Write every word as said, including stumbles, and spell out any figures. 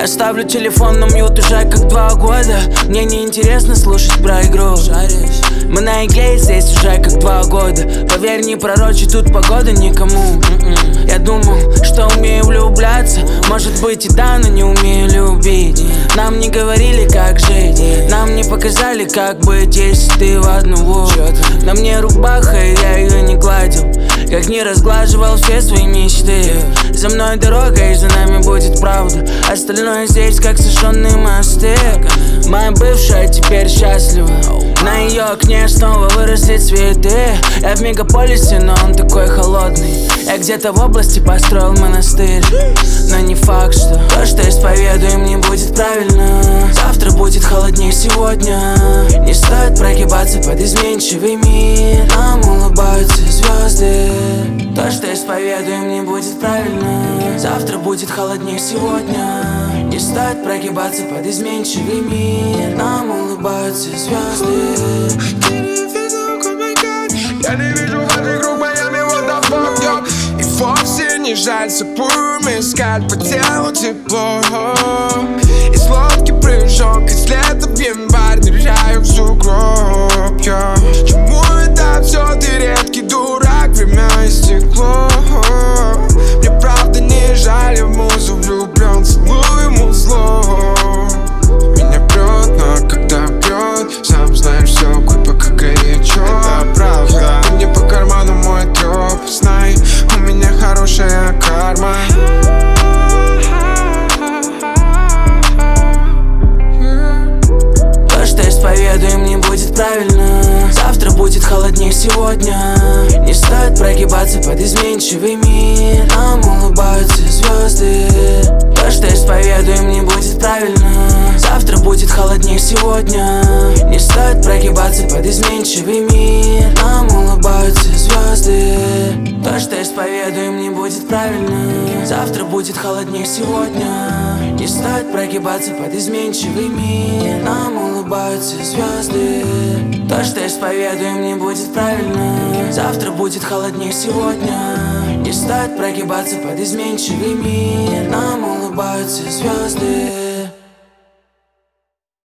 Я ставлю телефон на мьют уже как два года. Мне не интересно слушать про игру. Мы на игле здесь уже как два года. Поверь, не пророчи тут погода никому. Я думал, что умею влюбляться. Может быть и да, но не умею любить. Нам не говорили, как жить. Нам не показали, как быть, если ты в одного. На мне рубаха, и я ее не гладил. Как не разглаживал все свои мечты. За мной дорога, и за нами будет правда. Остальное здесь как сожженные мосты. Моя бывшая теперь счастлива. На ее окне снова выросли цветы. Я в мегаполисе, но он такой холодный. Я где-то в области построил монастырь. Но не факт, что то, что исповедуем, не будет правильно. Завтра будет холоднее сегодня. Не стоит прогибаться под изменчивый мир. Нам улыбаются звезды. То, что исповедуем, не будет правильно. Завтра будет холоднее сегодня. Не стоит прогибаться под изменчивый мир. Нам улыбаются звезды. Я не вижу ваших рук моими, what the fuck, yo. И вовсе не жаль сапурами искать по телу тепло. Из лодки прыжок, из лета в январь ныряю в сугроб, yo. Чему это все, ты редкий дурак, время истекло. Мне правда не жаль, я в музу влюблен, целую ему зло. Меня прет, но когда бьет, сам знаешь, все глупо, как горячо. Это правда. Ты мне по карману мой троп, знай, у меня хорошая карма. То, что исповедуем, не будет правильно. Завтра будет холоднее сегодня. Не стоит прогибаться под изменчивый мир. Нам улыбаются звезды. То, что исповедуем, не будет правильно. Завтра будет холоднее сегодня. Не стоит прогибаться под изменчивый мир. Нам улыбаются звезды. То, что исповедуем, не будет правильно. Завтра будет холоднее сегодня. Не стоит прогибаться под изменчивый мир. Нам улыбаются звезды. То, что исповедуем, не будет правильно. Завтра будет холоднее сегодня. Не стоит прогибаться под изменчивый мир. Нам улыбаются звезды.